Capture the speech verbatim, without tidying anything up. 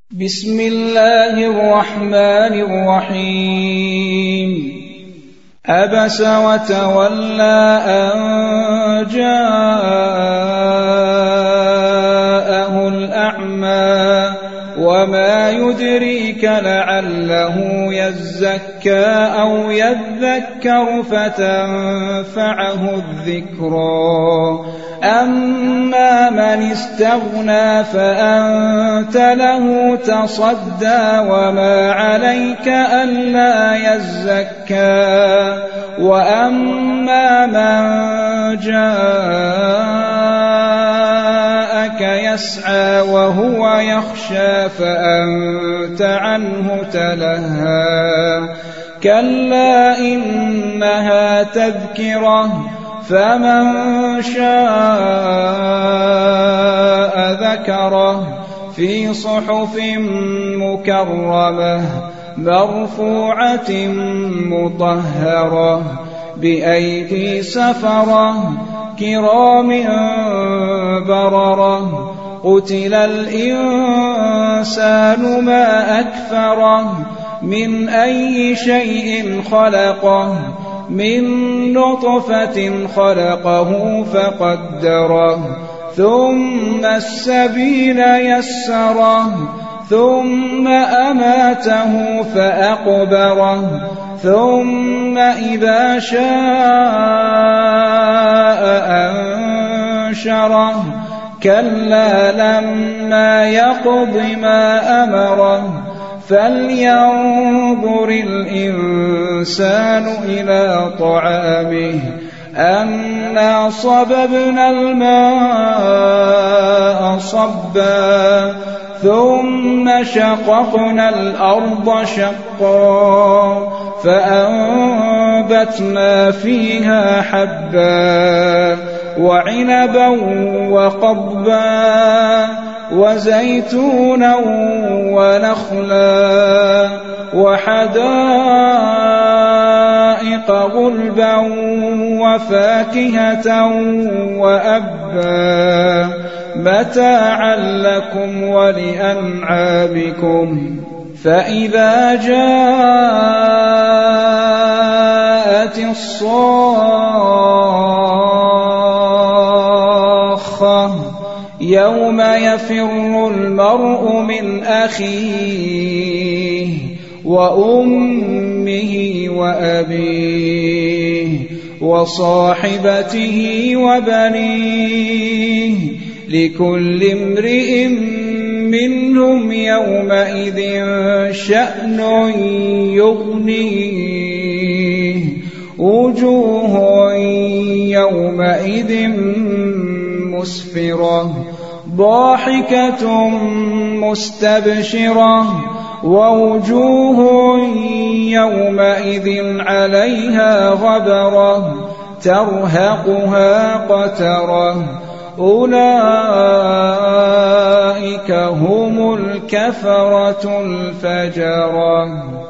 بسم الله الرحمن الرحيم عبس وتولى أن جاءه الأعمى وما يدريك لعله يزكى أو يذكر فتنفعه الذكرى أما من استغنى فأنت له تصدى وما عليك ألا يزكى وأما من جاءك يسعى وهو يخشى فأنت عنه تلهى كلا إنها تذكرة فمن شاء ذكره في صحف مكرمة مرفوعة مطهرة بأيدي سفرة كرام بررة قتل الإنسان ما أكفره من أي شيء خلقه من نطفة خلقه فقدره ثم السبيل يسره ثم أماته فأقبره ثم إذا شاء أنشره كلا لما يقض ما أمره فلينظر الإنسان إلى طعامه أنا صببنا الماء صبا ثم شققنا الأرض شقا فأنبتنا فيها حبا وعنبا وقضبا وزيتونا ونخلا وحدائق غلبا وفاكهة وأبا متاعا لكم ولأنعامكم فإذا جاءت الصاخة يوم يفر المرء من أخيه وأمه وأبيه وصاحبته وبنيه لكل امرئ منهم يومئذ شأن يغنيه وجوه يومئذ مسفرة ضاحكة مستبشرة ووجوه يومئذ عليها غبرة ترهقها قترة أولئك هم الكفرة الفجرة.